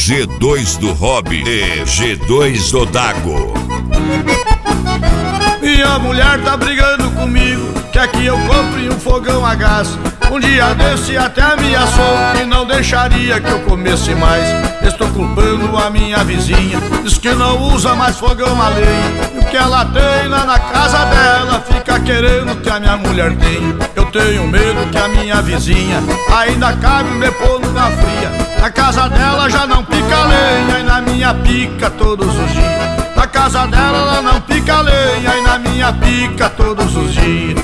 G2 do Hobby e G2 do Dago. Minha mulher tá brigando comigo, quer que eu compre um fogão a gás. Um dia desse até ameaçou que não deixaria que eu comesse mais. Estou culpando a minha vizinha, diz que não usa mais fogão a lenha. E o que ela tem lá na casa dela, fica querendo que a minha mulher tenha. Eu tenho medo que a minha vizinha ainda cabe me pondo na fria. Na casa dela já não pica lenha e na minha pica todos os dias. Na casa dela ela não pica lenha e na minha pica todos os dias.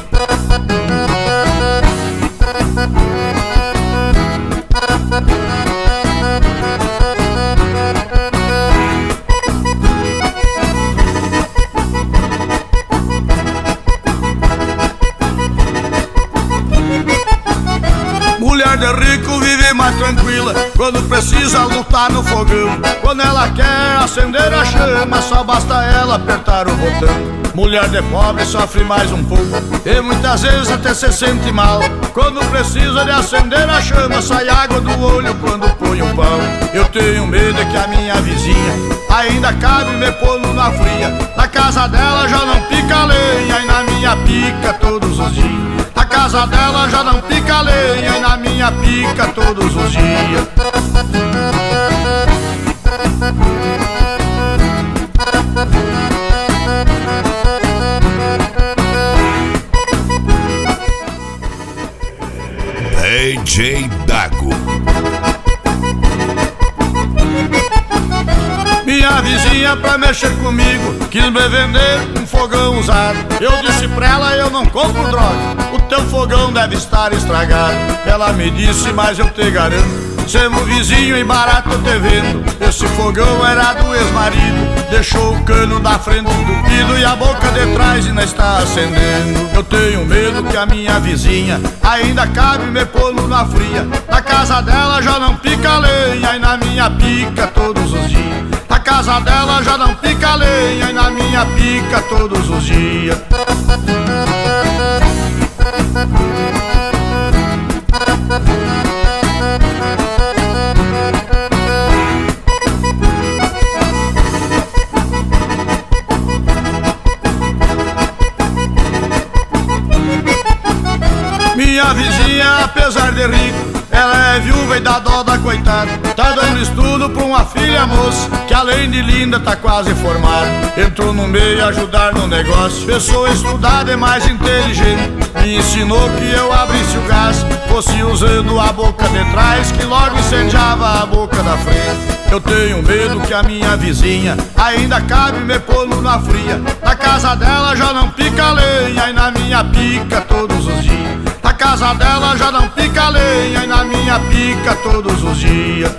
Mulher de rico vive mais tranquila quando precisa lutar no fogão. Quando ela quer acender a chama, só basta ela apertar o botão. Mulher de pobre sofre mais um pouco e muitas vezes até se sente mal. Quando precisa de acender a chama, sai água do olho quando põe o pão. Eu tenho medo que a minha vizinha ainda cabe me pondo na fria. Na casa dela já não pica lenha e na minha pica todos os dias. Na casa dela já não pica lenha e na minha pica todos os dias. DJ Dago. Minha vizinha pra mexer comigo quis me vender um fogão usado. Eu disse pra ela, eu não compro droga, o teu fogão deve estar estragado. Ela me disse, mas eu te garanto, sendo vizinho e barato eu te vendo. Esse fogão era do ex-marido, deixou o cano da frente entupido e a boca de trás ainda está acendendo. Eu tenho medo que a minha vizinha ainda cabe me pondo na fria. Na casa dela já não pica lenha e na minha pica todos os dias. Na casa dela já não pica lenha e na minha pica todos os dias. Minha vizinha, apesar de rico, ela é viúva e dá dó da coitada. Tá dando estudo pra uma filha moça, que além de linda tá quase formada. Entrou no meio ajudar no negócio, pessoa estudada e mais inteligente. Me ensinou que eu abrisse o gás, fosse usando a boca de trás, que logo incendiava a boca da frente. Eu tenho medo que a minha vizinha ainda cabe me pondo na fria. Na casa dela já não pica lenha e na minha pica todos os dias. Na casa dela já não pica lenha e na minha pica todos os dias.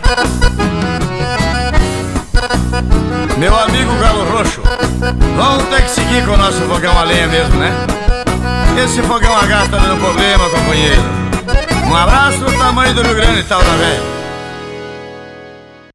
Meu amigo Galo Roxo, vamos ter que seguir com o nosso fogão a lenha mesmo, né? Esse fogão a gás tá dando problema, companheiro. Um abraço do tamanho do Rio Grande e tal, tá velho?